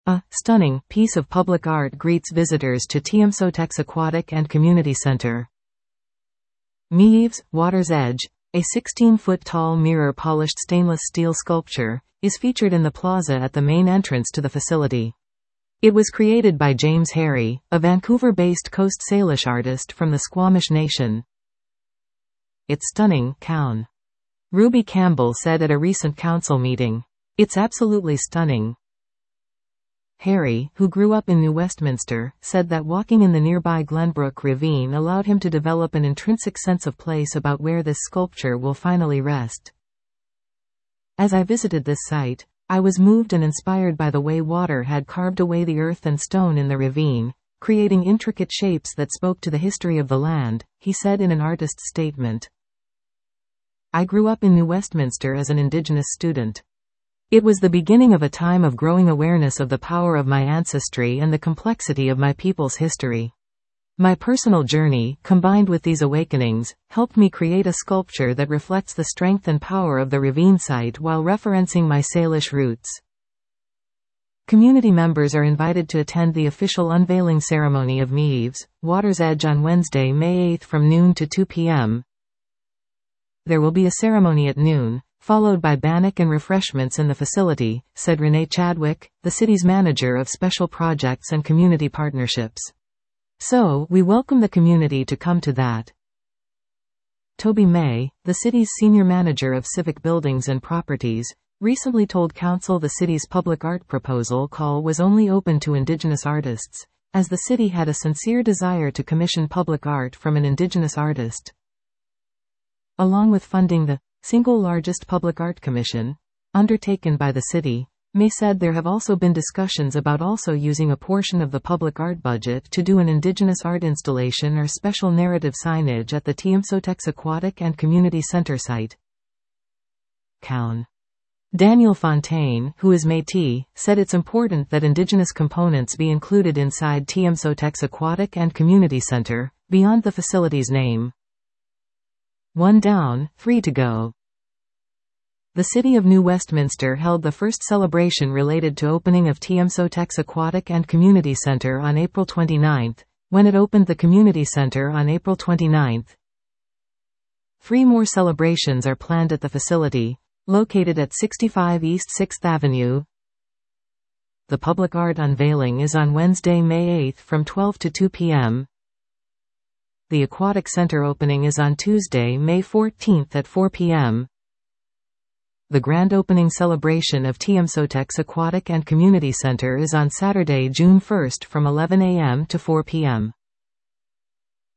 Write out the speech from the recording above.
A stunning piece of public art greets visitors to Tiumsotex Aquatic and Community Center. Meaves, Water's Edge, a 16-foot-tall mirror-polished stainless steel sculpture, is featured in the plaza at the main entrance to the facility. It was created by James Harry, a Vancouver-based Coast Salish artist from the Squamish Nation. It's stunning, Cown. Ruby Campbell said at a recent council meeting. It's absolutely stunning. Harry, who grew up in New Westminster, said that walking in the nearby Glenbrook Ravine allowed him to develop an intrinsic sense of place about where this sculpture will finally rest. As I visited this site, I was moved and inspired by the way water had carved away the earth and stone in the ravine, creating intricate shapes that spoke to the history of the land, he said in an artist's statement. I grew up in New Westminster as an Indigenous student. It was the beginning of a time of growing awareness of the power of my ancestry and the complexity of my people's history. My personal journey, combined with these awakenings, helped me create a sculpture that reflects the strength and power of the ravine site while referencing my Salish roots. Community members are invited to attend the official unveiling ceremony of Meaves, Water's Edge on Wednesday, May 8 from noon to 2 p.m. There will be a ceremony at noon, followed by bannock and refreshments in the facility, said Renee Chadwick, the city's manager of special projects and community partnerships. So, we welcome the community to come to that. Toby May, the city's senior manager of civic buildings and properties, recently told council the city's public art proposal call was only open to Indigenous artists, as the city had a sincere desire to commission public art from an Indigenous artist. Along with funding the single largest public art commission undertaken by the city, May said there have also been discussions about also using a portion of the public art budget to do an Indigenous art installation or special narrative signage at the Tiumsotex Aquatic and Community Center site. Cown. Daniel Fontaine, who is Métis, said it's important that Indigenous components be included inside Tiumsotex Aquatic and Community Center, beyond the facility's name. 1 down, 3 to go. The City of New Westminster held the first celebration related to opening of Tiumsotex Aquatic and Community Center on April 29, when it opened the Community Center on April 29. 3 more celebrations are planned at the facility, located at 65 East 6th Avenue. The public art unveiling is on Wednesday, May 8 from 12 to 2 p.m. The Aquatic Center opening is on Tuesday, May 14 at 4 p.m. The grand opening celebration of Tiumsotex Aquatic and Community Center is on Saturday, June 1 from 11 a.m. to 4 p.m.